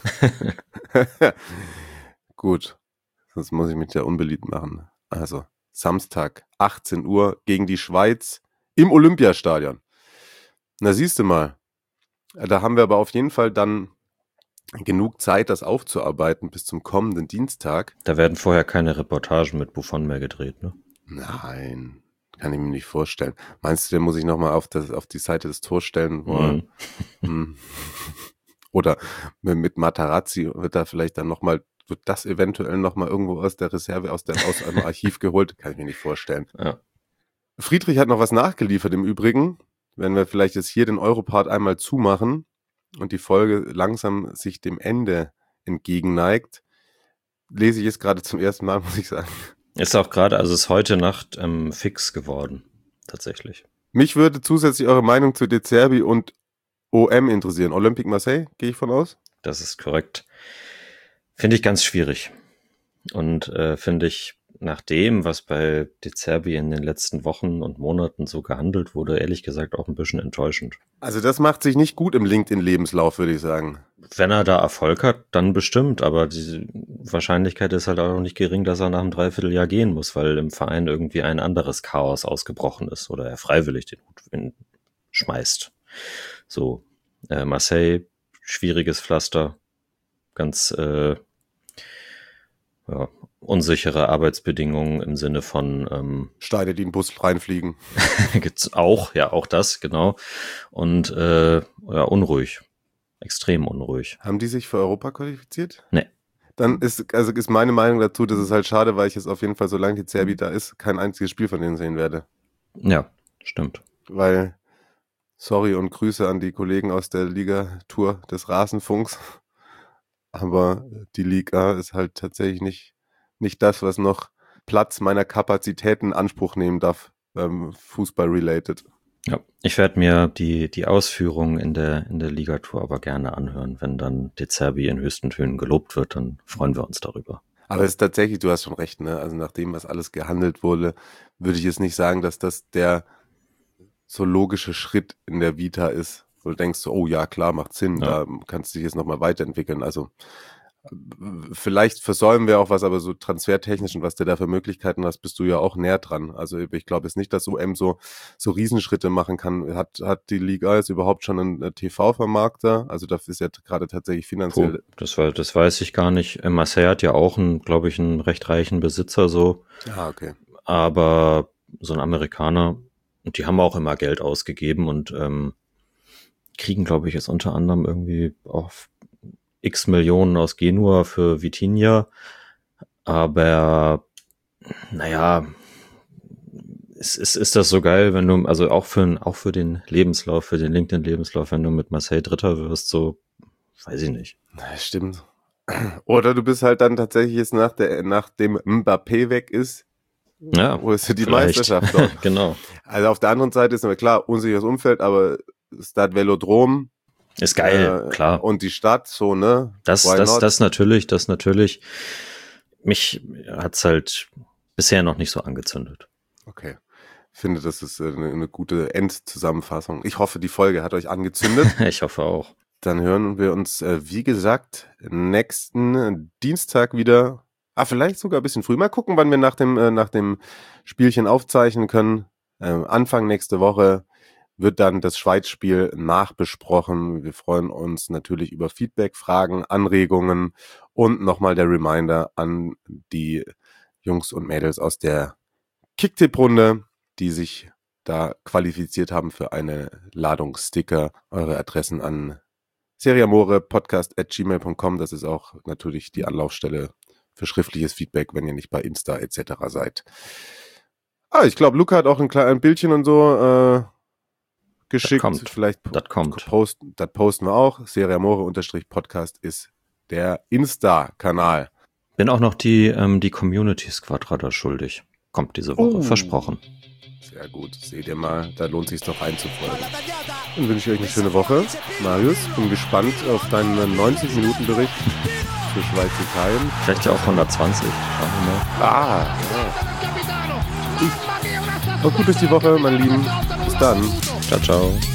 D: das... Gut, sonst muss ich mich ja unbeliebt machen. Also, Samstag, achtzehn Uhr gegen die Schweiz im Olympiastadion. Na, siehst du mal. Da haben wir aber auf jeden Fall dann genug Zeit, das aufzuarbeiten bis zum kommenden Dienstag.
E: Da werden vorher keine Reportagen mit Buffon mehr gedreht, ne?
D: Nein, kann ich mir nicht vorstellen. Meinst du, den muss ich nochmal auf, auf die Seite des Tors stellen? Wo
E: Mhm.
D: er, oder mit, mit Materazzi wird da vielleicht dann nochmal, wird das eventuell nochmal irgendwo aus der Reserve, aus, der, aus einem Archiv geholt? Kann ich mir nicht vorstellen.
E: Ja.
D: Friedrich hat noch was nachgeliefert im Übrigen. Wenn wir vielleicht jetzt hier den Europart einmal zumachen und die Folge langsam sich dem Ende entgegenneigt, lese ich es gerade zum ersten Mal, muss ich sagen.
E: Ist auch gerade, also ist heute Nacht ähm, fix geworden, tatsächlich.
D: Mich würde zusätzlich eure Meinung zu De Zerbi und O M interessieren. Olympique Marseille, gehe ich von aus?
E: Das ist korrekt. Finde ich ganz schwierig. Und äh, finde ich nach dem, was bei De Zerbi in den letzten Wochen und Monaten so gehandelt wurde, ehrlich gesagt auch ein bisschen enttäuschend.
D: Also das macht sich nicht gut im LinkedIn-Lebenslauf, würde ich sagen.
E: Wenn er da Erfolg hat, dann bestimmt, aber die Wahrscheinlichkeit ist halt auch nicht gering, dass er nach einem Dreivierteljahr gehen muss, weil im Verein irgendwie ein anderes Chaos ausgebrochen ist oder er freiwillig den Hut schmeißt. So, äh, Marseille, schwieriges Pflaster, ganz äh, ja, unsichere Arbeitsbedingungen im Sinne von ähm,
D: Steine, die in den Bus reinfliegen.
E: Gibt's auch, ja, auch das, genau. Und äh, ja, unruhig. Extrem unruhig.
D: Haben die sich für Europa qualifiziert?
E: Nee.
D: Dann ist, also ist meine Meinung dazu, das ist halt schade, weil ich jetzt auf jeden Fall, solange die Zerbi da ist, kein einziges Spiel von denen sehen werde.
E: Ja, stimmt.
D: Weil, sorry und Grüße an die Kollegen aus der Liga-Tour des Rasenfunks, aber die Liga ist halt tatsächlich nicht, nicht das, was noch Platz meiner Kapazitäten in Anspruch nehmen darf, ähm, Fußball-related.
E: Ja, ich werde mir die die Ausführungen in der in der Ligatur aber gerne anhören, wenn dann De Zerbi in höchsten Tönen gelobt wird, dann freuen wir uns darüber.
D: Aber es ist tatsächlich, du hast schon recht, ne? Also nach dem, was alles gehandelt wurde, würde ich jetzt nicht sagen, dass das der so logische Schritt in der Vita ist, wo du denkst, so, oh ja, klar, macht Sinn, ja. Da kannst du dich jetzt nochmal weiterentwickeln. Also vielleicht versäumen wir auch was, aber so transfertechnisch und was du da für Möglichkeiten hast, bist du ja auch näher dran. Also ich glaube jetzt nicht, dass O M so so Riesenschritte machen kann. Hat hat die Liga jetzt überhaupt schon einen T V-Vermarkter? Also das ist ja gerade tatsächlich finanziell...
E: Puh, das, war, das weiß ich gar nicht. Marseille hat ja auch, einen, glaube ich, einen recht reichen Besitzer so.
D: Ah, okay.
E: Aber so ein Amerikaner, und die haben auch immer Geld ausgegeben und ähm, kriegen, glaube ich, jetzt unter anderem irgendwie auch x Millionen aus Genua für Vitinha, aber naja, ist, ist, ist das so geil, wenn du, also auch für, auch für den Lebenslauf, für den LinkedIn-Lebenslauf, wenn du mit Marseille Dritter wirst, so, weiß ich nicht.
D: Na, stimmt. Oder du bist halt dann tatsächlich jetzt nach der, nachdem Mbappé weg ist,
E: Ja,
D: wo ist die
E: vielleicht.
D: Meisterschaft doch.
E: Genau.
D: Also auf der anderen Seite ist mir klar, unsicheres Umfeld, aber Stade Velodrom.
E: Ist geil,
D: äh,
E: klar.
D: Und die Stadt, so, ne?
E: Das,
D: Why
E: das,
D: not?
E: das natürlich, das natürlich. Mich hat's halt bisher noch nicht so angezündet.
D: Okay. Ich finde, das ist äh, eine, eine gute Endzusammenfassung. Ich hoffe, die Folge hat euch angezündet.
E: Ich hoffe auch.
D: Dann hören wir uns, äh, wie gesagt, nächsten Dienstag wieder. Ah, vielleicht sogar ein bisschen früh. Mal gucken, wann wir nach dem, äh, nach dem Spielchen aufzeichnen können. Ähm, Anfang nächste Woche wird dann das Schweiz-Spiel nachbesprochen. Wir freuen uns natürlich über Feedback, Fragen, Anregungen und nochmal der Reminder an die Jungs und Mädels aus der Kicktipp-Runde, die sich da qualifiziert haben für eine Ladung Sticker. Eure Adressen an seriamore podcast at gmail punkt com. Das ist auch natürlich die Anlaufstelle für schriftliches Feedback, wenn ihr nicht bei Insta et cetera seid. Ah, ich glaube, Luca hat auch ein kleines Bildchen und so äh, geschickt.
E: Das kommt.
D: Vielleicht
E: Das kommt.
D: Post, das posten wir auch. seriamore-podcast ist der Insta-Kanal.
E: Bin auch noch die, ähm, die Community Squadrada schuldig. Kommt diese Woche,
D: Oh.
E: versprochen.
D: Sehr gut. Seht ihr mal, da lohnt es sich noch reinzufolgen. Dann wünsche ich euch eine schöne Woche. Marius, bin gespannt auf deinen neunzig-Minuten-Bericht für Schweiz-Italien.
E: Vielleicht ja auch hundertzwanzig. Schauen wir mal.
D: Ah, ja. Auf gut durch die Woche, mein Lieben. Bis dann.
E: Ciao, ciao.